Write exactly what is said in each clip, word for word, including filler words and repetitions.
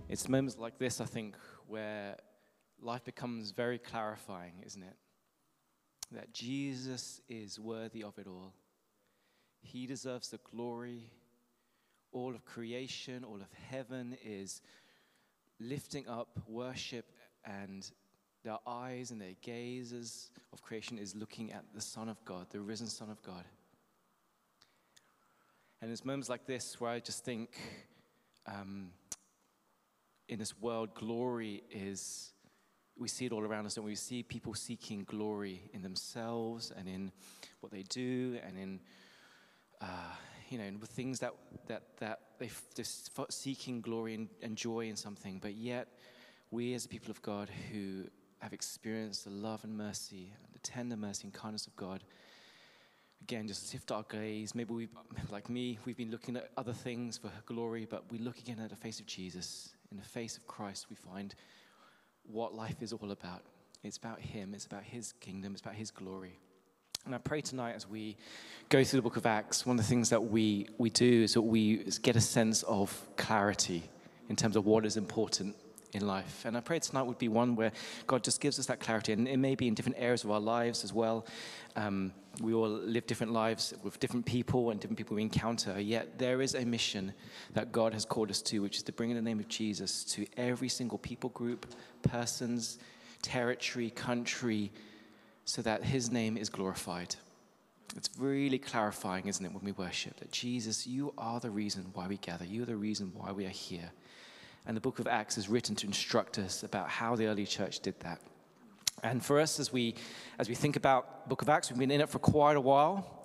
It's moments like this, I think, where life becomes very clarifying, isn't it? That Jesus is worthy of it all. He deserves the glory. All of creation, all of heaven is lifting up worship, and their eyes and their gazes of creation is looking at the Son of God, the risen Son of God. And it's moments like this where I just think, um, in this world, glory is, we see it all around us, and we see people seeking glory in themselves and in what they do and in, uh, you know, in things that that that they just seeking glory and, and joy in something. But yet, we as the people of God who have experienced the love and mercy, the tender mercy and kindness of God, again, just lift our gaze. Maybe we, like me, we've been looking at other things for glory, but we look again at the face of Jesus. In the face of Christ, we find what life is all about. It's about him. It's about his kingdom. It's about his glory. And I pray tonight as we go through the book of Acts, one of the things that we, we do is that we get a sense of clarity in terms of what is important in life. And I pray tonight would be one where God just gives us that clarity. And it may be in different areas of our lives as well. Um, we all live different lives with different people and different people we encounter. Yet there is a mission that God has called us to, which is to bring in the name of Jesus to every single people group, persons, territory, country, so that his name is glorified. It's really clarifying, isn't it, when we worship, that Jesus, you are the reason why we gather. You are the reason why we are here. And the book of Acts is written to instruct us about how the early church did that. And for us, as we as we think about the book of Acts, we've been in it for quite a while.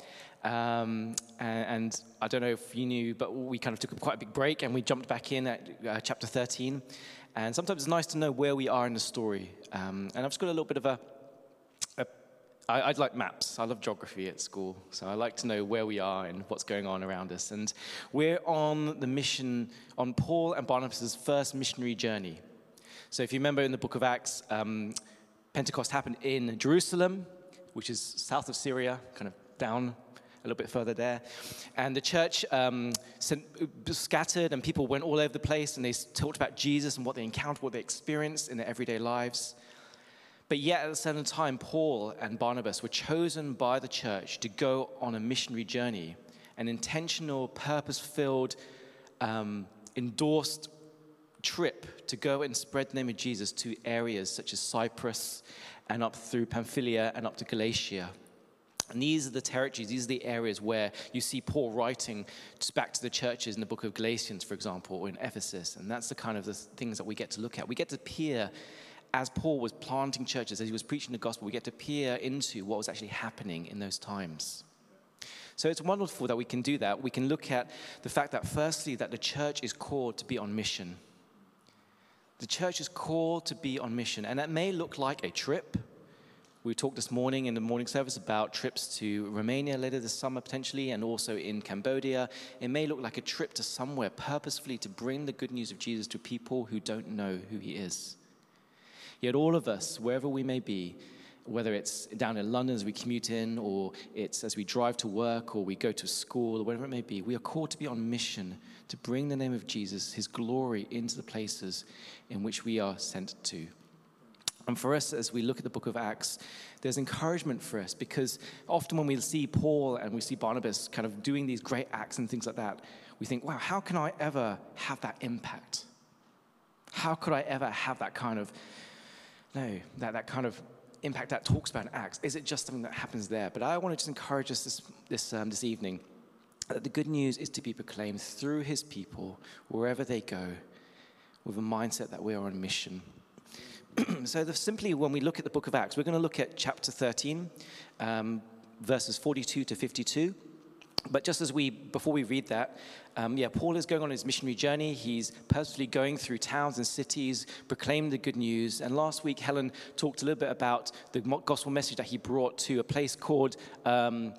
Um, and, and I don't know if you knew, but we kind of took a quite a big break, and we jumped back in at uh, chapter thirteen. And sometimes it's nice to know where we are in the story. Um, and I've just got a little bit of a... a I, I'd like maps. I love geography at school, so I like to know where we are and what's going on around us. And we're on the mission, on Paul and Barnabas' first missionary journey. So if you remember in the book of Acts, um, Pentecost happened in Jerusalem, which is south of Syria, kind of down a little bit further there. And the church um, sent, scattered, and people went all over the place, and they talked about Jesus and what they encountered, what they experienced in their everyday lives. But yet at the same time, Paul and Barnabas were chosen by the church to go on a missionary journey, an intentional, purpose-filled, um, endorsed trip to go and spread the name of Jesus to areas such as Cyprus and up through Pamphylia and up to Galatia. And these are the territories, these are the areas where you see Paul writing back to the churches in the book of Galatians, for example, or in Ephesus. And that's the kind of the things that we get to look at. We get to peer, as Paul was planting churches, as he was preaching the gospel, we get to peer into what was actually happening in those times. So it's wonderful that we can do that. We can look at the fact that, firstly, that the church is called to be on mission. The church is called to be on mission, and that may look like a trip. We talked this morning in the morning service about trips to Romania later this summer potentially, and also in Cambodia. It may look like a trip to somewhere purposefully to bring the good news of Jesus to people who don't know who he is. Yet all of us, wherever we may be, whether it's down in London as we commute in, or it's as we drive to work, or we go to school, or whatever it may be, we are called to be on mission to bring the name of Jesus, his glory, into the places in which we are sent to. And for us, as we look at the book of Acts, there's encouragement for us, because often when we see Paul and we see Barnabas kind of doing these great acts and things like that, we think, wow, how can I ever have that impact? How could I ever have that kind of, no, that, that kind of impact that talks about in Acts? Is it just something that happens there? But I want to just encourage us this, this, um, this evening that the good news is to be proclaimed through his people, wherever they go, with a mindset that we are on mission. So the, simply when we look at the book of Acts, we're going to look at chapter thirteen, um, verses forty-two to fifty-two. But just as we, before we read that, um, yeah, Paul is going on his missionary journey. He's purposefully going through towns and cities, proclaiming the good news. And last week, Helen talked a little bit about the gospel message that he brought to a place called um,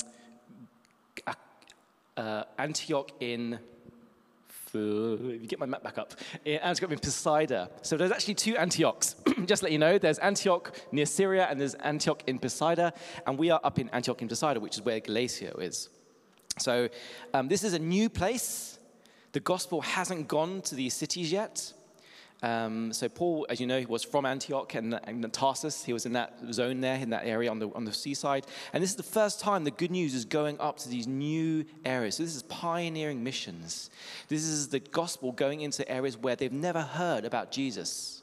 uh, Antioch in... If you get my map back up, Antioch in Pisidia. So there's actually two Antiochs. Just to let you know, there's Antioch near Syria and there's Antioch in Pisidia. And we are up in Antioch in Pisidia, which is where Galatia is. So um, this is a new place. The gospel hasn't gone to these cities yet. Um, so Paul, as you know, he was from Antioch and, and Tarsus. He was in that zone there, in that area on the on the seaside. And this is the first time the good news is going up to these new areas. So this is pioneering missions. This is the gospel going into areas where they've never heard about Jesus.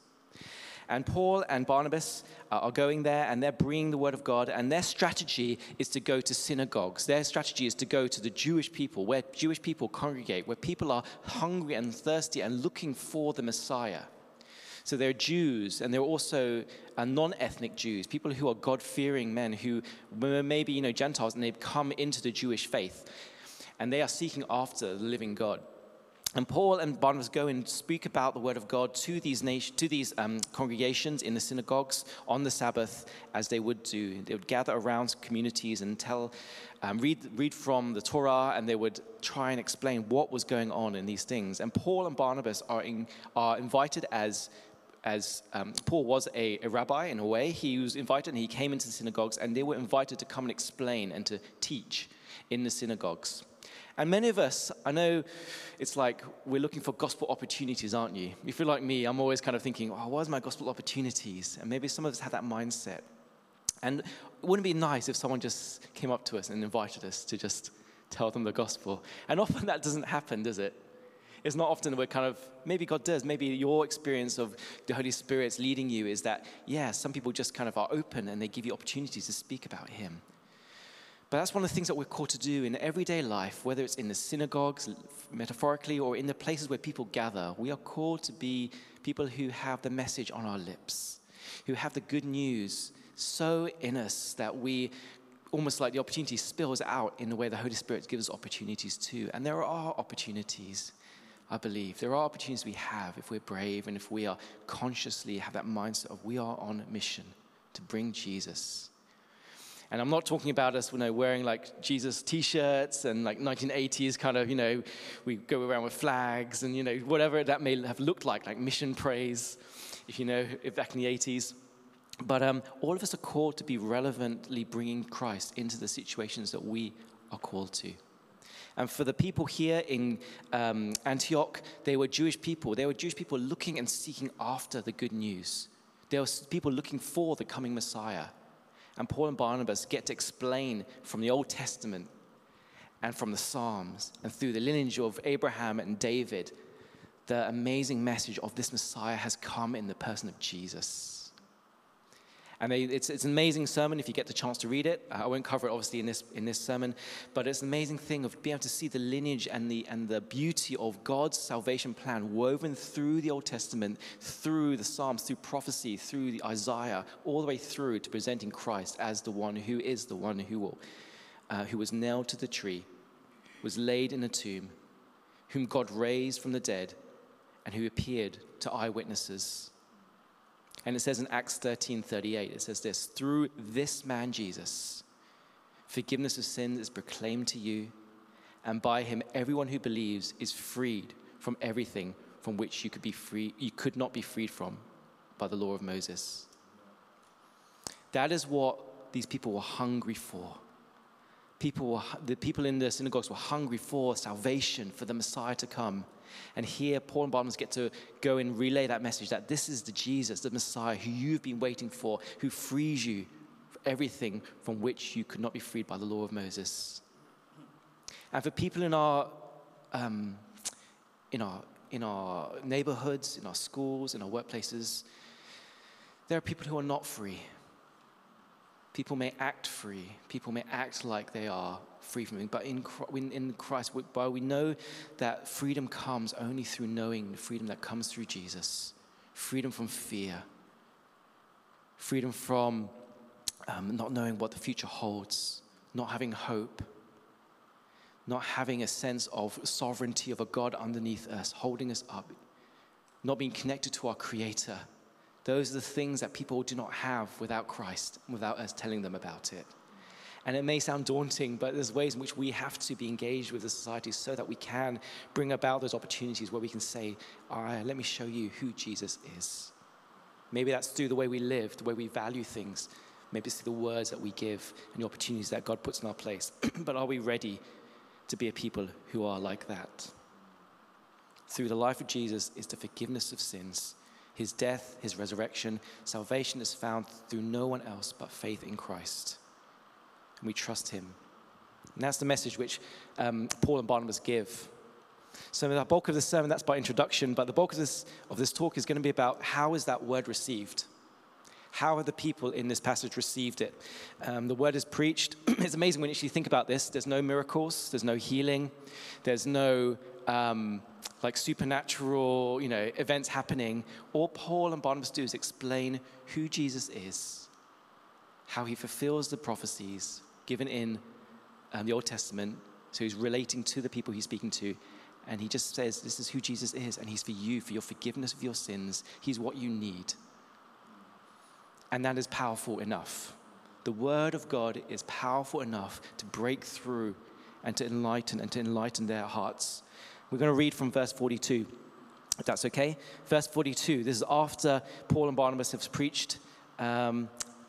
And Paul and Barnabas are going there, and they're bringing the word of God, and their strategy is to go to synagogues. Their strategy is to go to the Jewish people, where Jewish people congregate, where people are hungry and thirsty and looking for the Messiah. So they're Jews, and they're also uh, non-ethnic Jews, people who are God-fearing men who maybe, you know, Gentiles, and they've come into the Jewish faith, and they are seeking after the living God. And Paul and Barnabas go and speak about the word of God to these nation, to these um, congregations in the synagogues on the Sabbath, as they would do. They would gather around communities and tell, um, read, read from the Torah, and they would try and explain what was going on in these things. And Paul and Barnabas are in, are invited as as um, Paul was a, a rabbi in a way. He was invited, and he came into the synagogues, and they were invited to come and explain and to teach in the synagogues. And many of us, I know it's like we're looking for gospel opportunities, aren't you? If you're like me, I'm always kind of thinking, oh, what are my gospel opportunities? And maybe some of us have that mindset. And wouldn't it be nice if someone just came up to us and invited us to just tell them the gospel? And often that doesn't happen, does it? It's not often we're kind of, maybe God does, maybe your experience of the Holy Spirit's leading you is that, yeah, some people just kind of are open and they give you opportunities to speak about him. But that's one of the things that we're called to do in everyday life, whether it's in the synagogues, metaphorically, or in the places where people gather. We are called to be people who have the message on our lips, who have the good news so in us that we, almost like the opportunity spills out in the way the Holy Spirit gives us opportunities too. And there are opportunities, I believe. There are opportunities we have if we're brave and if we are consciously have that mindset of we are on a mission to bring Jesus. And I'm not talking about us, you know, wearing like Jesus t-shirts and like nineteen eighties kind of, you know, we go around with flags and, you know, whatever that may have looked like, like mission praise, if you know, if back in the eighties. But um, all of us are called to be relevantly bringing Christ into the situations that we are called to. And for the people here in um, Antioch, they were Jewish people. They were Jewish people looking and seeking after the good news. There were people looking for the coming Messiah. And Paul and Barnabas get to explain from the Old Testament and from the Psalms and through the lineage of Abraham and David, the amazing message of this Messiah has come in the person of Jesus. And they, it's, it's an amazing sermon if you get the chance to read it. I won't cover it obviously in this in this sermon, but it's an amazing thing of being able to see the lineage and the and the beauty of God's salvation plan woven through the Old Testament, through the Psalms, through prophecy, through the Isaiah, all the way through to presenting Christ as the one who is the one who will, uh, who was nailed to the tree, was laid in a tomb, whom God raised from the dead, and who appeared to eyewitnesses. And it says in Acts thirteen thirty-eight, it says this, through this man Jesus, forgiveness of sins is proclaimed to you, and by him everyone who believes is freed from everything from which you could be free, you could not be freed from by the law of Moses. That is what these people were hungry for. People were, the people in the synagogues were hungry for salvation, for the Messiah to come. And here, Paul and Barnabas get to go and relay that message that this is the Jesus, the Messiah, who you've been waiting for, who frees you from everything from which you could not be freed by the law of Moses. And for people in our, um, in our, in our neighborhoods, in our schools, in our workplaces, there are people who are not free. People may act free. People may act like they are free from it. But in, in Christ, while we know that freedom comes only through knowing the freedom that comes through Jesus. Freedom from fear. Freedom from um, not knowing what the future holds. Not having hope. Not having a sense of sovereignty of a God underneath us, holding us up. Not being connected to our Creator. Those are the things that people do not have without Christ, without us telling them about it. And it may sound daunting, but there's ways in which we have to be engaged with the society so that we can bring about those opportunities where we can say, all right, let me show you who Jesus is. Maybe that's through the way we live, the way we value things. Maybe it's through the words that we give and the opportunities that God puts in our place. But are we ready to be a people who are like that? Through the life of Jesus is the forgiveness of sins, his death, his resurrection. Salvation is found through no one else but faith in Christ. And we trust him. And that's the message which um, Paul and Barnabas give. So the bulk of the sermon, that's by introduction, but the bulk of this, of this talk is going to be about how is that word received? How have the people in this passage received it? Um, the word is preached. It's amazing when you actually think about this. There's no miracles. There's no healing. There's no um, like supernatural, you know, events happening. All Paul and Barnabas do is explain who Jesus is, how he fulfills the prophecies given in um, the Old Testament. So he's relating to the people he's speaking to. And he just says, this is who Jesus is. And he's for you, for your forgiveness of your sins. He's what you need. And that is powerful enough. The word of God is powerful enough to break through and to enlighten and to enlighten their hearts. We're going to read from verse forty-two, if that's okay. Verse forty-two, this is after Paul and Barnabas have preached. Um,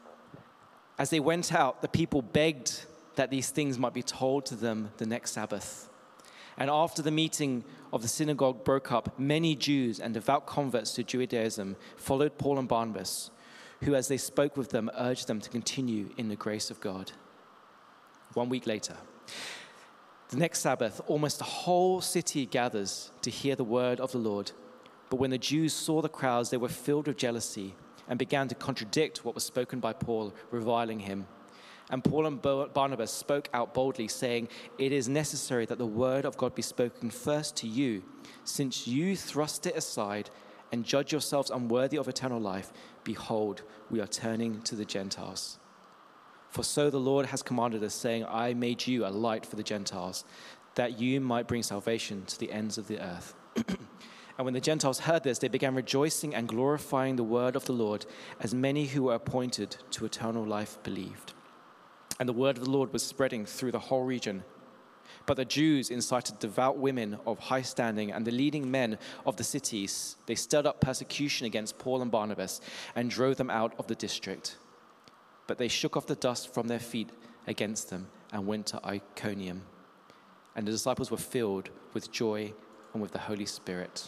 As they went out, the people begged that these things might be told to them the next Sabbath. And after the meeting of the synagogue broke up, many Jews and devout converts to Judaism followed Paul and Barnabas, who, as they spoke with them, urged them to continue in the grace of God. One week later, the next Sabbath, almost the whole city gathers to hear the word of the Lord. But when the Jews saw the crowds, they were filled with jealousy and began to contradict what was spoken by Paul, reviling him. And Paul and Barnabas spoke out boldly, saying, "It is necessary that the word of God be spoken first to you, since you thrust it aside and judge yourselves unworthy of eternal life. Behold, we are turning to the Gentiles. For so the Lord has commanded us, saying, I made you a light for the Gentiles, that you might bring salvation to the ends of the earth." And when the Gentiles heard this, they began rejoicing and glorifying the word of the Lord, as many who were appointed to eternal life believed. And the word of the Lord was spreading through the whole region. But the Jews incited devout women of high standing and the leading men of the cities. They stirred up persecution against Paul and Barnabas and drove them out of the district. But they shook off the dust from their feet against them and went to Iconium. And the disciples were filled with joy and with the Holy Spirit.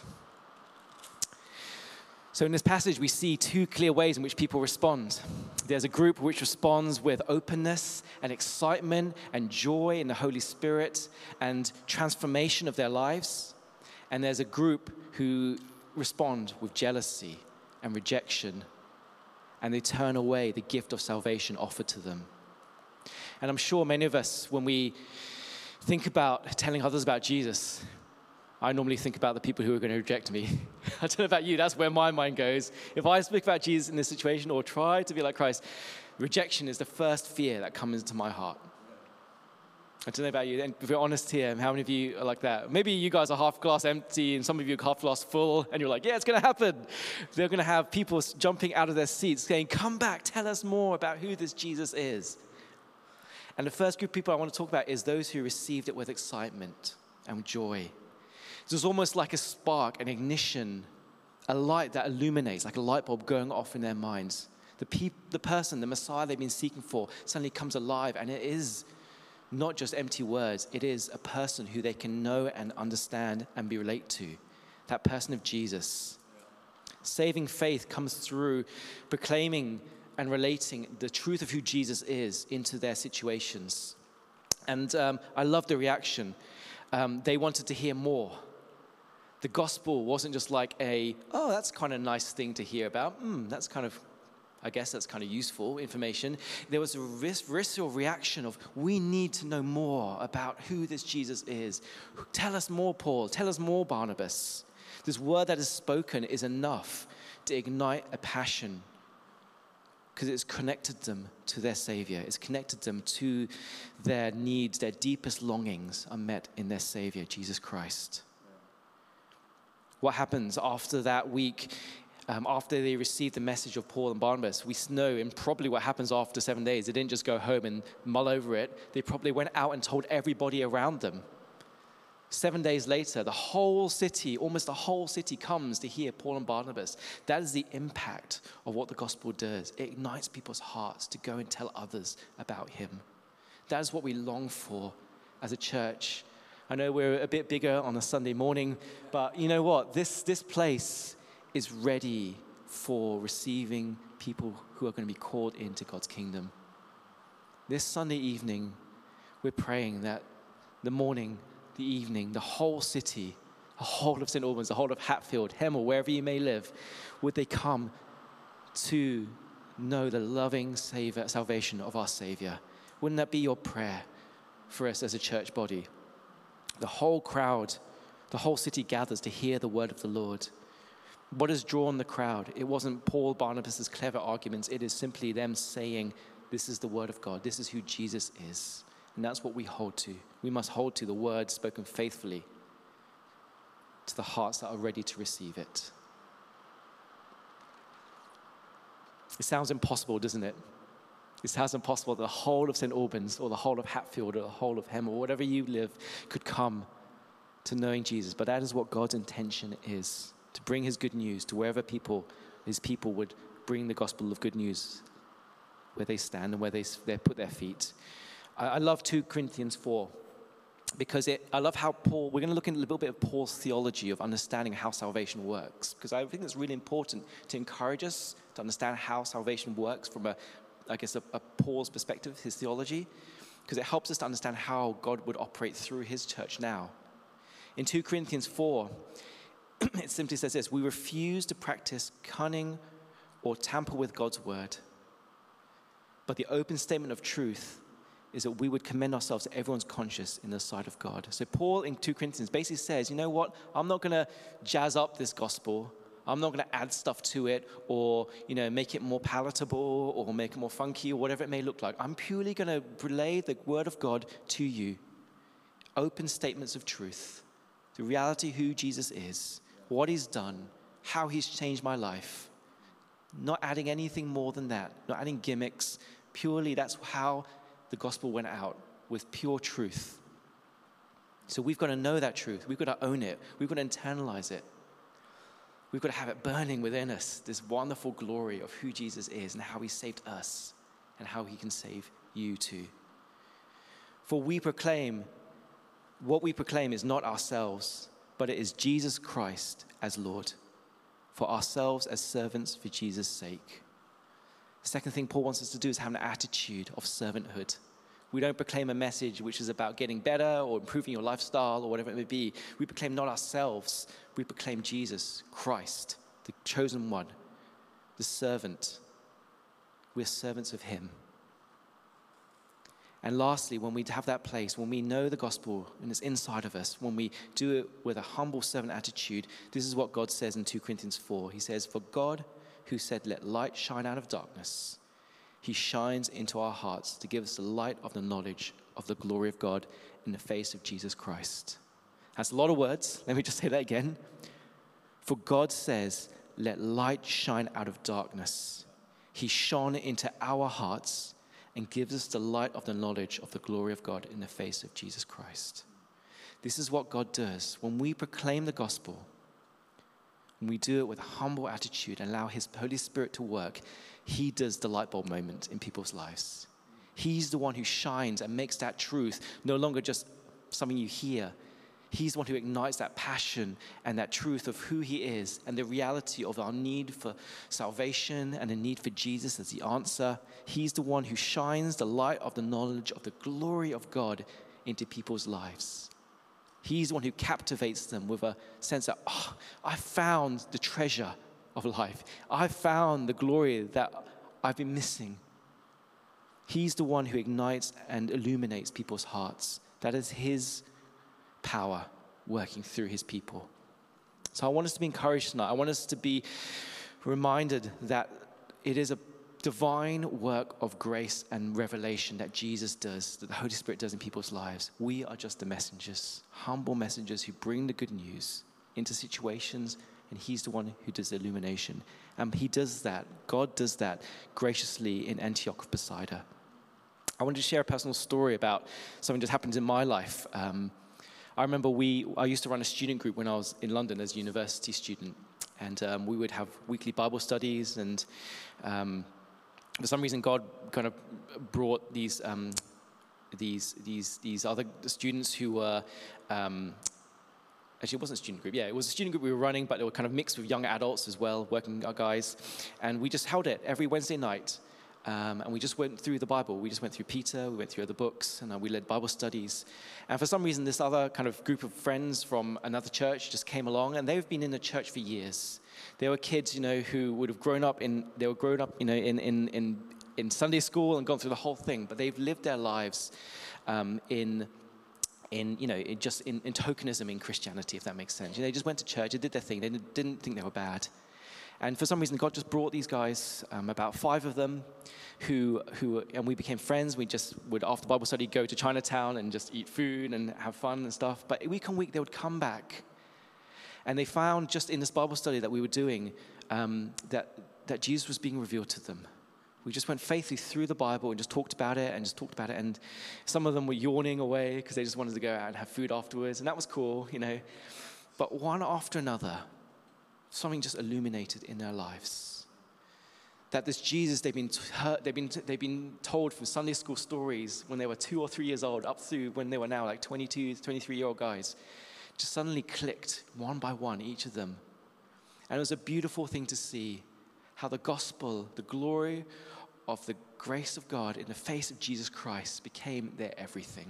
So in this passage, we see two clear ways in which people respond. There's a group which responds with openness and excitement and joy in the Holy Spirit and transformation of their lives. And there's a group who respond with jealousy and rejection, and they turn away the gift of salvation offered to them. And I'm sure many of us, when we think about telling others about Jesus, I normally think about the people who are going to reject me. I don't know about you, that's where my mind goes. If I speak about Jesus in this situation or try to be like Christ, rejection is the first fear that comes into my heart. I don't know about you, and if we're honest here, how many of you are like that? Maybe you guys are half glass empty and some of you are half glass full, and you're like, yeah, it's going to happen. They're going to have people jumping out of their seats saying, come back, tell us more about who this Jesus is. And the first group of people I want to talk about is those who received it with excitement and joy. There's almost like a spark, an ignition, a light that illuminates, like a light bulb going off in their minds. The, pe- the person, the Messiah they've been seeking for, suddenly comes alive, and it is not just empty words. It is a person who they can know and understand and be relate to, that person of Jesus. Saving faith comes through proclaiming and relating the truth of who Jesus is into their situations. And um, I love the reaction. Um, they wanted to hear more. The gospel wasn't just like a, oh, that's kind of a nice thing to hear about. Mm, that's kind of, I guess that's kind of useful information. There was a visceral reaction of, we need to know more about who this Jesus is. Tell us more, Paul. Tell us more, Barnabas. This word that is spoken is enough to ignite a passion because it's connected them to their Savior. It's connected them to their needs. Their deepest longings are met in their Savior, Jesus Christ. What happens after that week, um, after they received the message of Paul and Barnabas? We know, and probably what happens after seven days, they didn't just go home and mull over it. They probably went out and told everybody around them. Seven days later, the whole city, almost the whole city comes to hear Paul and Barnabas. That is the impact of what the gospel does. It ignites people's hearts to go and tell others about him. That is what we long for as a church. I know we're a bit bigger on a Sunday morning, but you know what? This, this place is ready for receiving people who are going to be called into God's kingdom. This Sunday evening, we're praying that the morning, the evening, the whole city, the whole of Saint Albans, the whole of Hatfield, Hemel, wherever you may live, would they come to know the loving savior, salvation of our Savior? Wouldn't that be your prayer for us as a church body? The whole crowd, the whole city gathers to hear the word of the Lord. What has drawn the crowd? It wasn't Paul, Barnabas' clever arguments. It is simply them saying, this is the word of God. This is who Jesus is. And that's what we hold to. We must hold to the word spoken faithfully to the hearts that are ready to receive it. It sounds impossible, doesn't it? It sounds impossible that the whole of Saint Albans or the whole of Hatfield or the whole of Hemel, or whatever you live, could come to knowing Jesus. But that is what God's intention is, to bring his good news to wherever people, his people would bring the gospel of good news where they stand and where they, they put their feet. I, I love two Corinthians four. Because it, I love how Paul, we're going to look at a little bit of Paul's theology of understanding how salvation works. Because I think it's really important to encourage us to understand how salvation works from a, I guess, a, a Paul's perspective, his theology. Because it helps us to understand how God would operate through his church now. In two Corinthians four, it simply says this: we refuse to practice cunning or tamper with God's word. But the open statement of truth is that we would commend ourselves to everyone's conscience in the sight of God. So Paul in two Corinthians basically says, you know what? I'm not going to jazz up this gospel. I'm not going to add stuff to it or, you know, make it more palatable or make it more funky or whatever it may look like. I'm purely going to relay the word of God to you. Open statements of truth. The reality who Jesus is, what he's done, how he's changed my life. Not adding anything more than that. Not adding gimmicks. Purely that's how the gospel went out, with pure truth. So we've got to know that truth. We've got to own it. We've got to internalize it. We've got to have it burning within us, this wonderful glory of who Jesus is and how he saved us and how he can save you too. For we proclaim, what we proclaim is not ourselves, but it is Jesus Christ as Lord, for ourselves as servants for Jesus' sake. The second thing Paul wants us to do is have an attitude of servanthood. We don't proclaim a message which is about getting better or improving your lifestyle or whatever it may be. We proclaim not ourselves. We proclaim Jesus Christ, the chosen one, the servant. We're servants of him. And lastly, when we have that place, when we know the gospel and it's inside of us, when we do it with a humble servant attitude, this is what God says in two Corinthians four. He says, for God, who said, let light shine out of darkness, he shines into our hearts to give us the light of the knowledge of the glory of God in the face of Jesus Christ. That's a lot of words. Let me just say that again. For God says, let light shine out of darkness. He shone into our hearts and gives us the light of the knowledge of the glory of God in the face of Jesus Christ. This is what God does. When we proclaim the gospel, when we do it with a humble attitude and allow his Holy Spirit to work, he does the light bulb moment in people's lives. He's the one who shines and makes that truth no longer just something you hear. He's the one who ignites that passion and that truth of who he is and the reality of our need for salvation and the need for Jesus as the answer. He's the one who shines the light of the knowledge of the glory of God into people's lives. He's the one who captivates them with a sense that, oh, I found the treasure of life. I found the glory that I've been missing. He's the one who ignites and illuminates people's hearts. That is his power working through his people. So I want us to be encouraged tonight. I want us to be reminded that it is a divine work of grace and revelation that Jesus does, that the Holy Spirit does in people's lives. We are just the messengers, humble messengers who bring the good news into situations, and he's the one who does the illumination. And he does that, God does that graciously in Antioch of Pisidia. I wanted to share a personal story about something that happened in my life. Um, I remember we, I used to run a student group when I was in London as a university student, and um, we would have weekly Bible studies, and um, for some reason God kind of brought these um, these these these other students who were um, Actually, it wasn't a student group. Yeah, it was a student group we were running, but they were kind of mixed with young adults as well, working guys. And we just held it every Wednesday night. Um, and we just went through the Bible. We just went through Peter, we went through other books, and uh, we led Bible studies. And for some reason, this other kind of group of friends from another church just came along, and they've been in the church for years. They were kids, you know, who would have grown up in, they were grown up, you know, in, in, in, in Sunday school and gone through the whole thing, but they've lived their lives um, in... in, you know, in just in, in tokenism in Christianity, if that makes sense. You know, they just went to church, they did their thing, they didn't, didn't think they were bad. And for some reason, God just brought these guys, um, about five of them, who, who, and we became friends. We just would, after Bible study, go to Chinatown and just eat food and have fun and stuff. But week on week, they would come back. And they found just in this Bible study that we were doing, um, that, that Jesus was being revealed to them. We just went faithfully through the Bible and just talked about it and just talked about it. And some of them were yawning away because they just wanted to go out and have food afterwards. And that was cool, you know. But one after another, something just illuminated in their lives. That this Jesus they've been, heard, they've been, they've been told from Sunday school stories when they were two or three years old, up through when they were now like twenty-two, twenty-three-year-old guys, just suddenly clicked one by one, each of them. And it was a beautiful thing to see how the gospel, the glory of the grace of God in the face of Jesus Christ became their everything.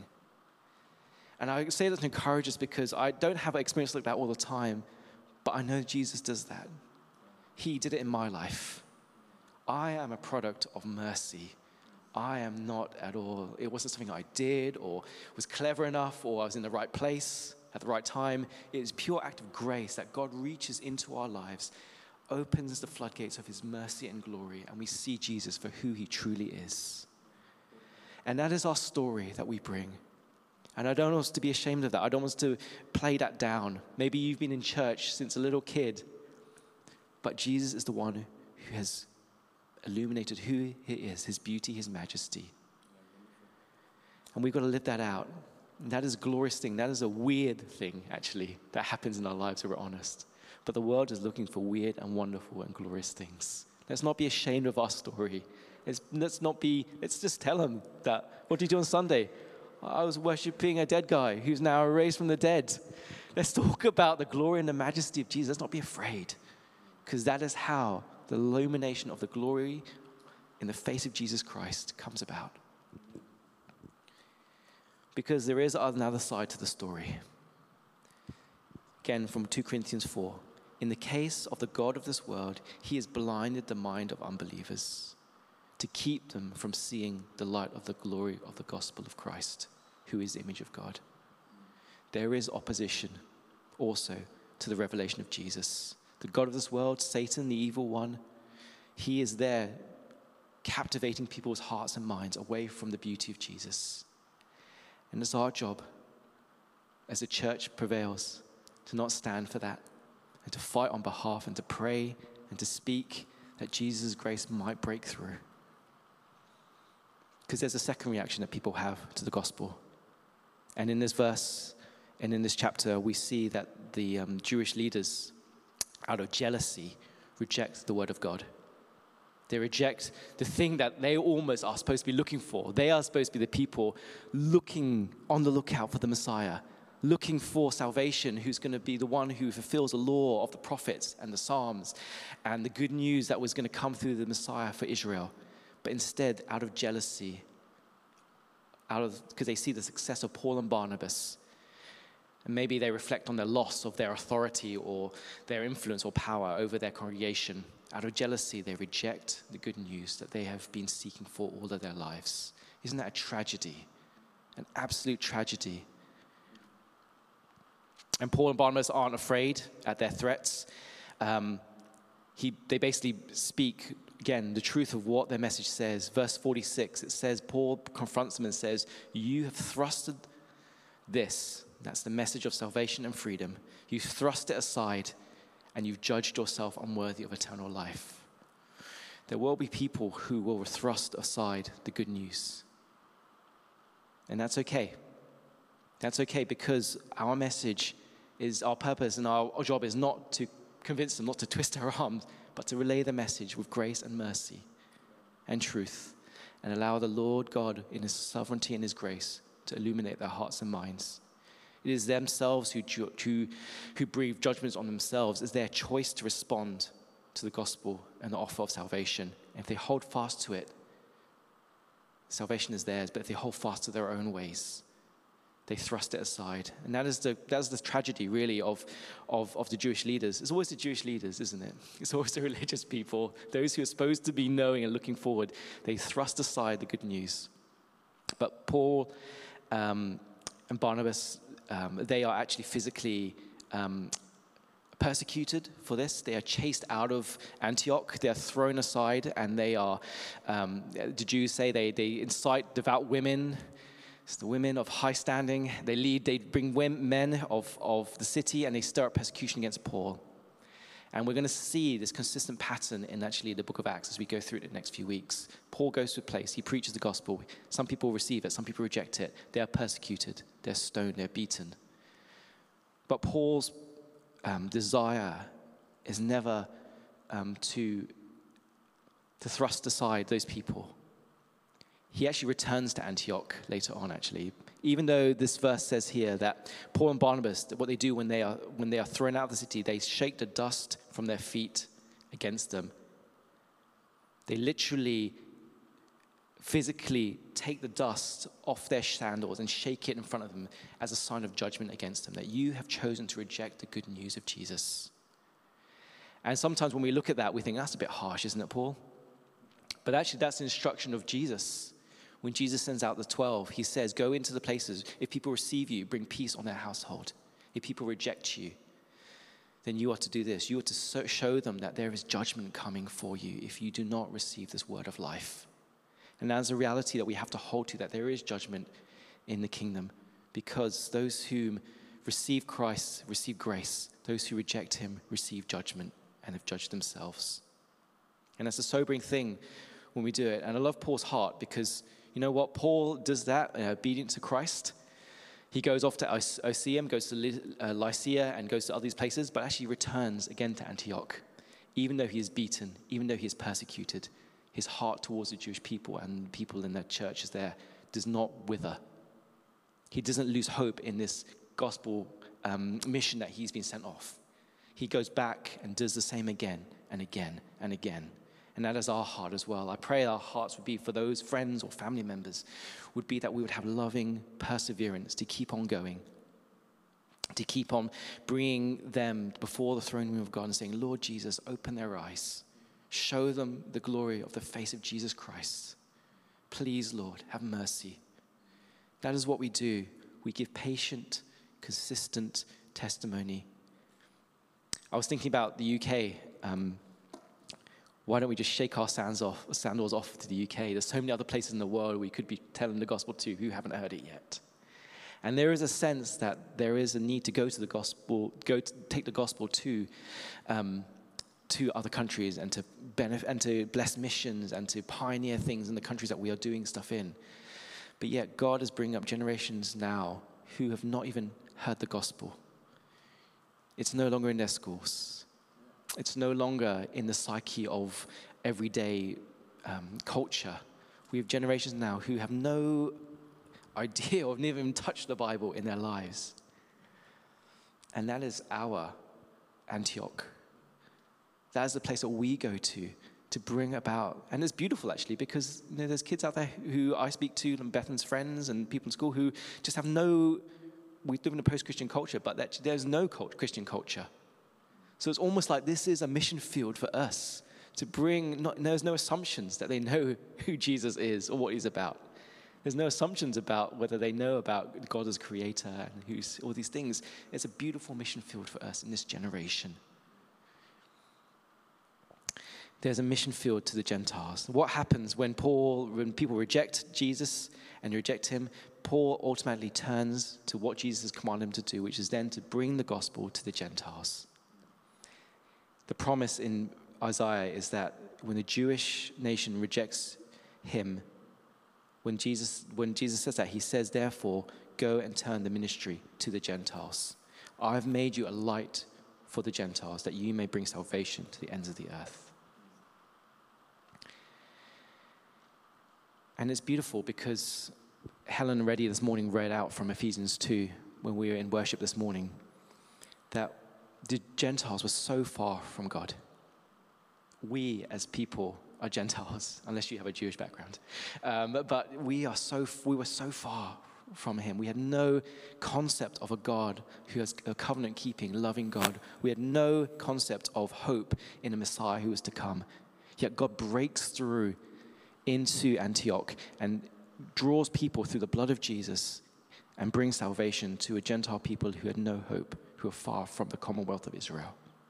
And I say that to encourage us because I don't have an experience like that all the time, but I know Jesus does that. He did it in my life. I am a product of mercy. I am not at all, it wasn't something I did or was clever enough or I was in the right place at the right time. It is pure act of grace that God reaches into our lives, opens the floodgates of his mercy and glory, and we see Jesus for who he truly is. And that is our story that we bring. And I don't want us to be ashamed of that. I don't want us to play that down. Maybe you've been in church since a little kid, but Jesus is the one who has illuminated who he is, his beauty, his majesty. And we've got to live that out. And that is a glorious thing. That is a weird thing, actually, that happens in our lives, if we're honest. But the world is looking for weird and wonderful and glorious things. Let's not be ashamed of our story. Let's, let's not be, let's just tell them that, what do you do on Sunday? I was worshiping a dead guy who's now raised from the dead. Let's talk about the glory and the majesty of Jesus. Let's not be afraid, because that is how the illumination of the glory in the face of Jesus Christ comes about. Because there is another side to the story. Again, from two Corinthians four. In the case of the God of this world, he has blinded the mind of unbelievers to keep them from seeing the light of the glory of the gospel of Christ, who is the image of God. There is opposition also to the revelation of Jesus. The God of this world, Satan, the evil one, he is there captivating people's hearts and minds away from the beauty of Jesus. And it's our job as the church prevails to not stand for that and to fight on behalf and to pray and to speak that Jesus' grace might break through. Because there's a second reaction that people have to the gospel. And in this verse and in this chapter, we see that the um, Jewish leaders, out of jealousy, reject the word of God. They reject the thing that they almost are supposed to be looking for. They are supposed to be the people looking on the lookout for the Messiah, looking for salvation, who's going to be the one who fulfills the law of the prophets and the Psalms and the good news that was going to come through the Messiah for Israel. But instead, out of jealousy, out of because they see the success of Paul and Barnabas, and maybe they reflect on the loss of their authority or their influence or power over their congregation. Out of jealousy, they reject the good news that they have been seeking for all of their lives. Isn't that a tragedy? An absolute tragedy. And Paul and Barnabas aren't afraid at their threats. Um, he, they basically speak, again, the truth of what their message says. Verse forty-six, it says, Paul confronts them and says, you have thrusted this, that's the message of salvation and freedom. You've thrust it aside and you've judged yourself unworthy of eternal life. There will be people who will thrust aside the good news. And that's okay. That's okay, because our message is, our purpose and our, our job is not to convince them, not to twist their arms, but to relay the message with grace and mercy and truth, and allow the Lord God in his sovereignty and his grace to illuminate their hearts and minds. It is themselves who, ju- who, who breathe judgments on themselves. It's their choice to respond to the gospel and the offer of salvation. And if they hold fast to it, salvation is theirs. But if they hold fast to their own ways, they thrust it aside. And that is the, that is the tragedy, really, of, of, of the Jewish leaders. It's always the Jewish leaders, isn't it? It's always the religious people, those who are supposed to be knowing and looking forward. They thrust aside the good news. But Paul um, and Barnabas, um, they are actually physically um, persecuted for this. They are chased out of Antioch. They are thrown aside, and they are, um, the Jews say, they, they incite devout women. It's the women of high standing. They lead, they bring women, men of, of the city, and they stir up persecution against Paul. And we're going to see this consistent pattern in actually the book of Acts as we go through it in the next few weeks. Paul goes to a place, he preaches the gospel. Some people receive it, some people reject it. They are persecuted, they're stoned, they're beaten. But Paul's um, desire is never um, to, to thrust aside those people. He actually returns to Antioch later on, actually. Even though this verse says here that Paul and Barnabas, what they do when they are when they are thrown out of the city, they shake the dust from their feet against them. They literally, physically take the dust off their sandals and shake it in front of them as a sign of judgment against them, that you have chosen to reject the good news of Jesus. And sometimes when we look at that, we think, that's a bit harsh, isn't it, Paul? But actually, that's the instruction of Jesus. When Jesus sends out the twelve, he says, go into the places. If people receive you, bring peace on their household. If people reject you, then you are to do this. You are to show them that there is judgment coming for you if you do not receive this word of life. And that is a reality that we have to hold to, that there is judgment in the kingdom, because those who receive Christ receive grace. Those who reject him receive judgment and have judged themselves. And that's a sobering thing when we do it. And I love Paul's heart, because you know what? Paul does that, uh, obedient to Christ. He goes off to Oceum, goes to uh, Lycia, and goes to all these places, but actually returns again to Antioch. Even though he is beaten, even though he is persecuted, his heart towards the Jewish people and people in their churches there does not wither. He doesn't lose hope in this gospel um, mission that he's been sent off. He goes back and does the same again and again and again. And that is our heart as well. I pray our hearts would be, for those friends or family members, would be that we would have loving perseverance to keep on going, to keep on bringing them before the throne room of God and saying, Lord Jesus, open their eyes. Show them the glory of the face of Jesus Christ. Please, Lord, have mercy. That is what we do. We give patient, consistent testimony. I was thinking about the U K. Um, Why don't we just shake our sandals off, sandals off to the U K? There's so many other places in the world we could be telling the gospel to who haven't heard it yet. And there is a sense that there is a need to go to the gospel, go to take the gospel to, um, to other countries and to benefit and to bless missions and to pioneer things in the countries that we are doing stuff in. But yet God is bringing up generations now who have not even heard the gospel. It's no longer in their schools. It's no longer in the psyche of everyday um, culture. We have generations now who have no idea or never even touched the Bible in their lives. And that is our Antioch. That is the place that we go to to bring about. And it's beautiful, actually, because you know, there's kids out there who I speak to, and Bethan's friends and people in school who just have no, we live in a post-Christian culture, but that, there's no cult, Christian culture. So it's almost like this is a mission field for us to bring, not, there's no assumptions that they know who Jesus is or what he's about. There's no assumptions about whether they know about God as creator and who's all these things. It's a beautiful mission field for us in this generation. There's a mission field to the Gentiles. What happens when Paul, when people reject Jesus and reject him, Paul ultimately turns to what Jesus has commanded him to do, which is then to bring the gospel to the Gentiles. The promise in Isaiah is that when the Jewish nation rejects him, when Jesus, when Jesus says that, he says, therefore, go and turn the ministry to the Gentiles. I have made you a light for the Gentiles, that you may bring salvation to the ends of the earth. And it's beautiful because Helen Reddy this morning read out from Ephesians two, when we were in worship this morning, that the Gentiles were so far from God. We as people are Gentiles, unless you have a Jewish background. Um, but we are so we were so far from him. We had no concept of a God who has a covenant-keeping, loving God. We had no concept of hope in a Messiah who was to come. Yet God breaks through into Antioch and draws people through the blood of Jesus and brings salvation to a Gentile people who had no hope, who are far from the commonwealth of Israel.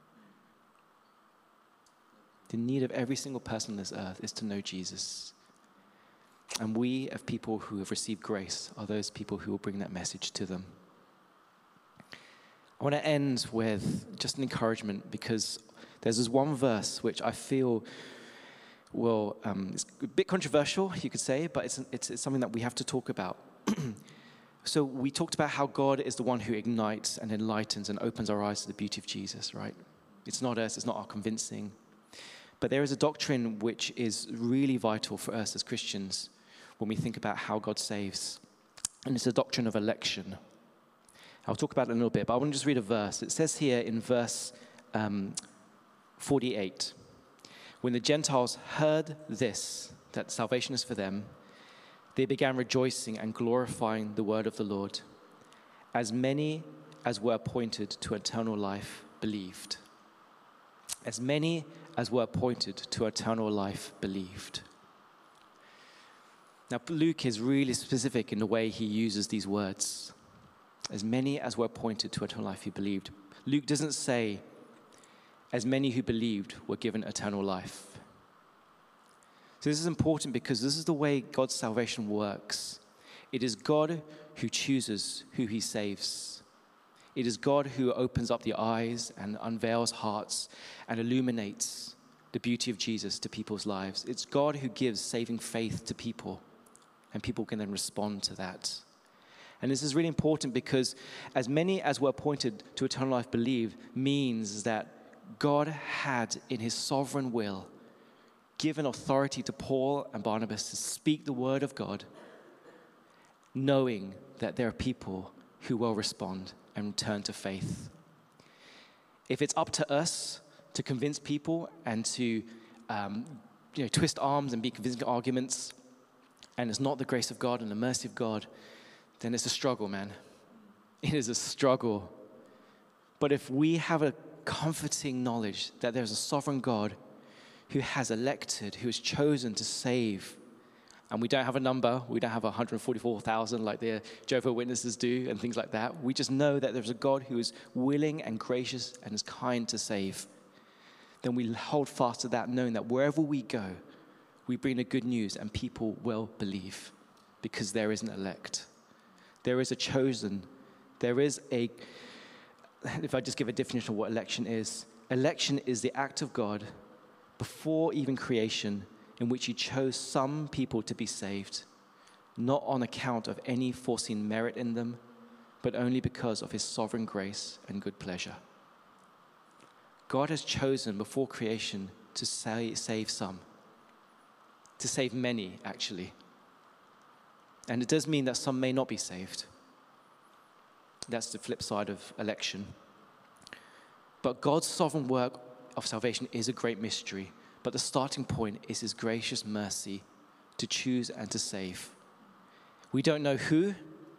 The need of every single person on this earth is to know Jesus. And we, as people who have received grace, are those people who will bring that message to them. I want to end with just an encouragement, because there's this one verse which I feel will, um, it's a bit controversial, you could say, but it's, it's, it's something that we have to talk about. So we talked about how God is the one who ignites and enlightens and opens our eyes to the beauty of Jesus, right? It's not us, it's not our convincing. But there is a doctrine which is really vital for us as Christians when we think about how God saves. And it's the doctrine of election. I'll talk about it in a little bit, but I want to just read a verse. It says here in verse um, forty-eight, when the Gentiles heard this, that salvation is for them, they began rejoicing and glorifying the word of the Lord. As many as were appointed to eternal life believed. As many as were appointed to eternal life believed. Now, Luke is really specific in the way he uses these words. As many as were appointed to eternal life, he believed. Luke doesn't say, as many who believed were given eternal life. So this is important because this is the way God's salvation works. It is God who chooses who he saves. It is God who opens up the eyes and unveils hearts and illuminates the beauty of Jesus to people's lives. It's God who gives saving faith to people, and people can then respond to that. And this is really important because as many as were appointed to eternal life believed means that God had in his sovereign will given authority to Paul and Barnabas to speak the word of God, knowing that there are people who will respond and turn to faith. If it's up to us to convince people and to um, you know, twist arms and be convincing arguments, and it's not the grace of God and the mercy of God, then it's a struggle, man. It is a struggle. But if we have a comforting knowledge that there's a sovereign God who has elected, who has chosen to save, and we don't have a number, we don't have one hundred forty-four thousand like the Jehovah's Witnesses do and things like that. We just know that there's a God who is willing and gracious and is kind to save. Then we hold fast to that, knowing that wherever we go, we bring the good news and people will believe because there is an elect. There is a chosen. There is a, if I just give a definition of what election is, election is the act of God before even creation in which he chose some people to be saved, not on account of any foreseen merit in them, but only because of his sovereign grace and good pleasure. God has chosen before creation to save some, to save many, actually. And it does mean that some may not be saved. That's the flip side of election. But God's sovereign work of salvation is a great mystery, but the starting point is his gracious mercy to choose and to save. We don't know who.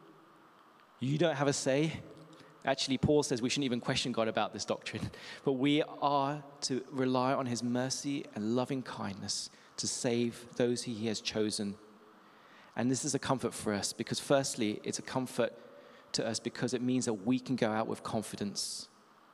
You don't have a say. Actually, Paul says we shouldn't even question God about this doctrine, but we are to rely on his mercy and loving kindness to save those who he has chosen. And this is a comfort for us because firstly, it's a comfort to us because it means that we can go out with confidence.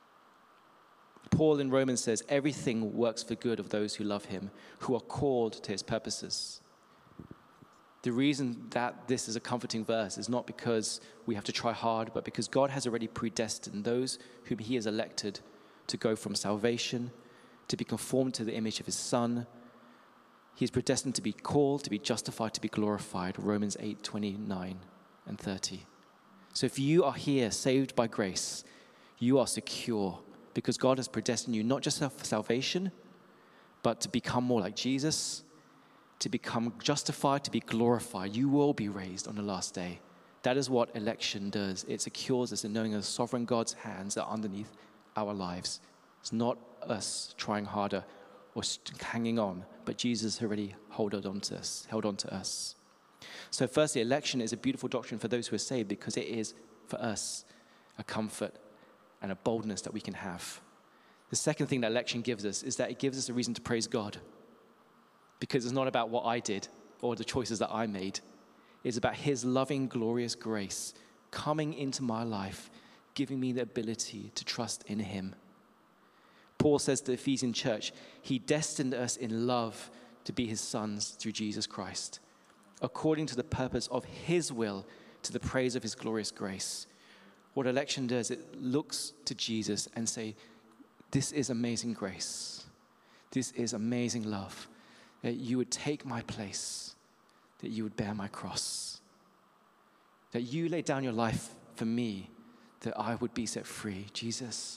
Paul in Romans says, everything works for good of those who love him, who are called to his purposes. The reason that this is a comforting verse is not because we have to try hard, but because God has already predestined those whom he has elected to go from salvation, to be conformed to the image of his Son. He is predestined to be called, to be justified, to be glorified. Romans eight, twenty-nine and thirty. So if you are here saved by grace, you are secure because God has predestined you not just for salvation, but to become more like Jesus, to become justified, to be glorified. You will be raised on the last day That is what election does. It secures us in knowing a sovereign God's hands are underneath our lives. It's not us trying harder or hanging on, but Jesus already held on to us, held on to us. So firstly, election is a beautiful doctrine for those who are saved because it is, for us, a comfort and a boldness that we can have. The second thing that election gives us is that it gives us a reason to praise God, because it's not about what I did or the choices that I made. It's about his loving, glorious grace coming into my life, giving me the ability to trust in him. Paul says to the Ephesian church, he destined us in love to be his sons through Jesus Christ, according to the purpose of his will, to the praise of his glorious grace. What election does, it looks to Jesus and say, this is amazing grace. This is amazing love, that you would take my place, that you would bear my cross, that you laid down your life for me, that I would be set free. Jesus,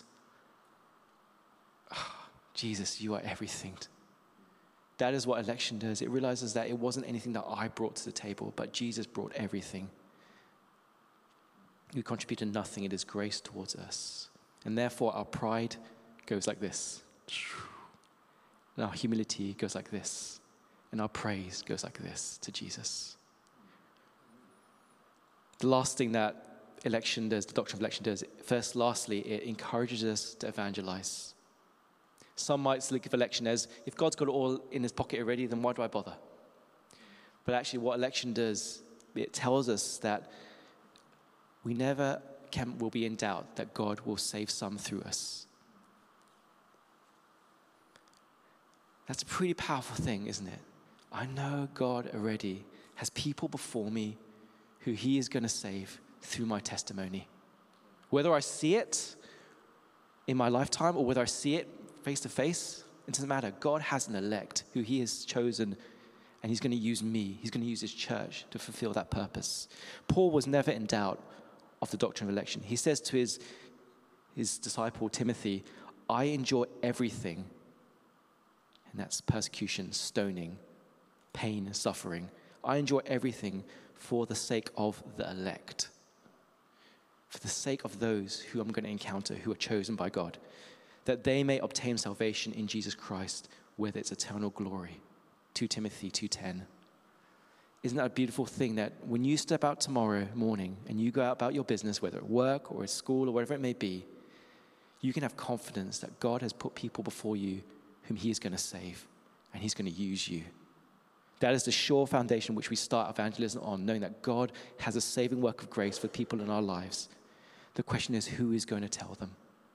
oh, Jesus, you are everything. That is what election does. It realizes that it wasn't anything that I brought to the table, but Jesus brought everything. We contributed nothing. It is grace towards us. And therefore, our pride goes like this. And our humility goes like this. And our praise goes like this to Jesus. The last thing that election does, the doctrine of election does, first, lastly, it encourages us to evangelize. Some might look at election as, if God's got it all in his pocket already, then why do I bother? But actually what election does, it tells us that we never can, will be in doubt that God will save some through us. That's a pretty powerful thing, isn't it? I know God already has people before me who he is going to save through my testimony. Whether I see it in my lifetime or whether I see it face to face, it doesn't matter. God has an elect who he has chosen, and he's going to use me. He's going to use his church to fulfill that purpose. Paul was never in doubt of the doctrine of election. He says to his, his disciple Timothy, I endure everything, and that's persecution, stoning, pain, suffering. I endure everything for the sake of the elect, for the sake of those who I'm going to encounter, who are chosen by God, that they may obtain salvation in Jesus Christ, with its eternal glory. Second Timothy two ten. Isn't that a beautiful thing that when you step out tomorrow morning and you go out about your business, whether at work or at school or whatever it may be, you can have confidence that God has put people before you whom he is going to save, and he's going to use you. That is the sure foundation which we start evangelism on, knowing that God has a saving work of grace for people in our lives. The question is, who is going to tell them?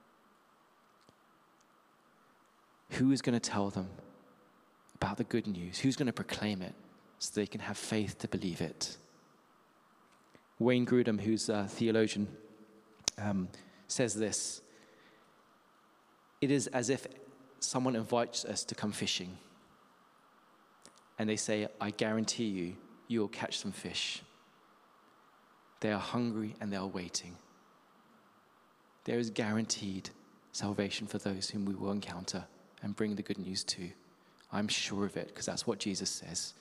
Who is going to tell them about the good news? Who's going to proclaim it so they can have faith to believe it? Wayne Grudem, who's a theologian, um, says this: it is as if someone invites us to come fishing, and they say, I guarantee you, you will catch some fish. They are hungry and they are waiting. There is guaranteed salvation for those whom we will encounter and bring the good news to. I'm sure of it, because that's what Jesus says.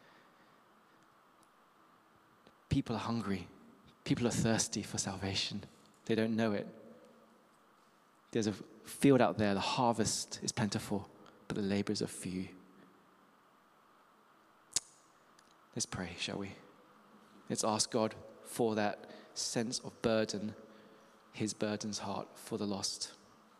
People are hungry. People are thirsty for salvation. They don't know it. There's a field out there. The harvest is plentiful, but the laborers are few. Let's pray, shall we? Let's ask God for that sense of burden, his burden's heart for the lost.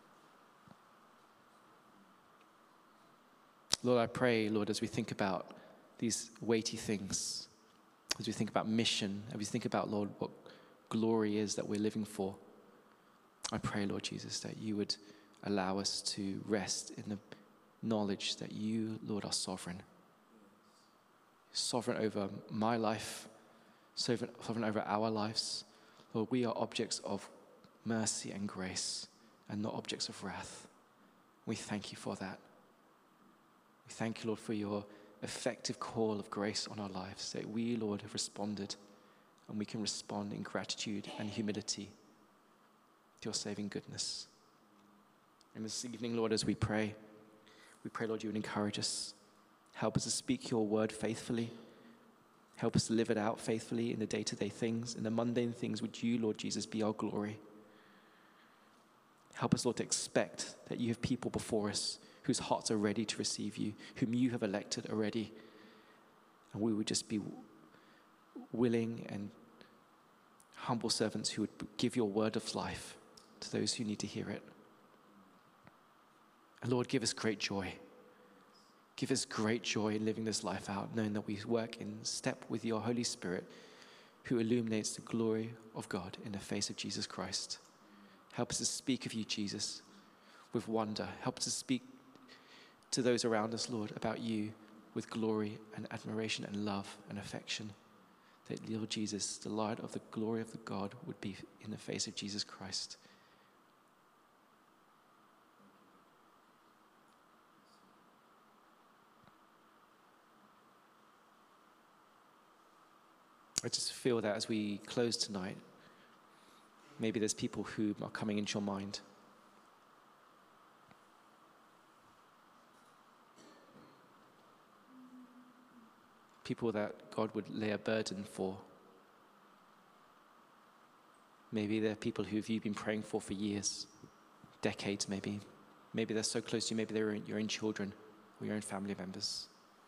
Lord, I pray, Lord, as we think about these weighty things, as we think about mission, as we think about, Lord, what glory is that we're living for, I pray, Lord Jesus, that you would allow us to rest in the knowledge that you, Lord, are sovereign. Sovereign over my life, sovereign, sovereign over our lives. Lord, we are objects of mercy and grace and not objects of wrath. We thank you for that. We thank you, Lord, for your effective call of grace on our lives, that we, Lord, have responded, and we can respond in gratitude and humility to your saving goodness. And this evening, Lord, as we pray, we pray, Lord, you would encourage us. Help us to speak your word faithfully. Help us to live it out faithfully in the day-to-day things. In the mundane things, would you, Lord Jesus, be our glory? Help us, Lord, to expect that you have people before us whose hearts are ready to receive you, whom you have elected already. And we would just be willing and humble servants who would give your word of life to those who need to hear it. And Lord, give us great joy. Give us great joy in living this life out, knowing that we work in step with your Holy Spirit, who illuminates the glory of God in the face of Jesus Christ. Help us to speak of you, Jesus, with wonder. Help us to speak to those around us, Lord, about you with glory and admiration and love and affection. That, Lord Jesus, the light of the glory of the God would be in the face of Jesus Christ. I just feel that as we close tonight, maybe there's people who are coming into your mind. People that God would lay a burden for. Maybe they're people who you've been praying for for years, decades maybe. Maybe they're so close to you, maybe they're your own children or your own family members.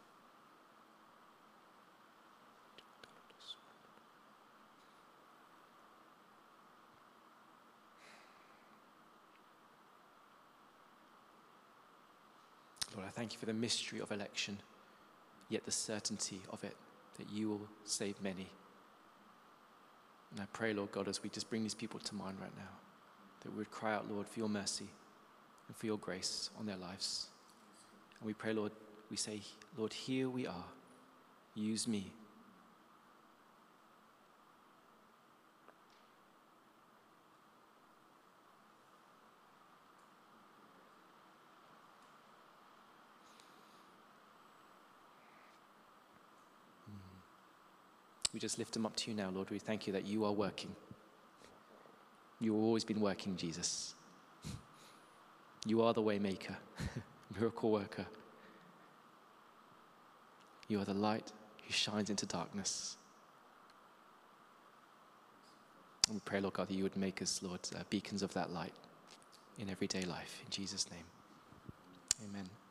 Lord, I thank you for the mystery of election, yet the certainty of it, that you will save many. And I pray, Lord God, as we just bring these people to mind right now, that we would cry out, Lord, for your mercy and for your grace on their lives. And we pray, Lord, we say, Lord, here we are. Use me. We just lift them up to you now, Lord. We thank you that you are working. You've always been working, Jesus. You are the way maker, miracle worker. You are the light who shines into darkness. And we pray, Lord God, that you would make us, Lord, uh, beacons of that light in everyday life. In Jesus' name, amen.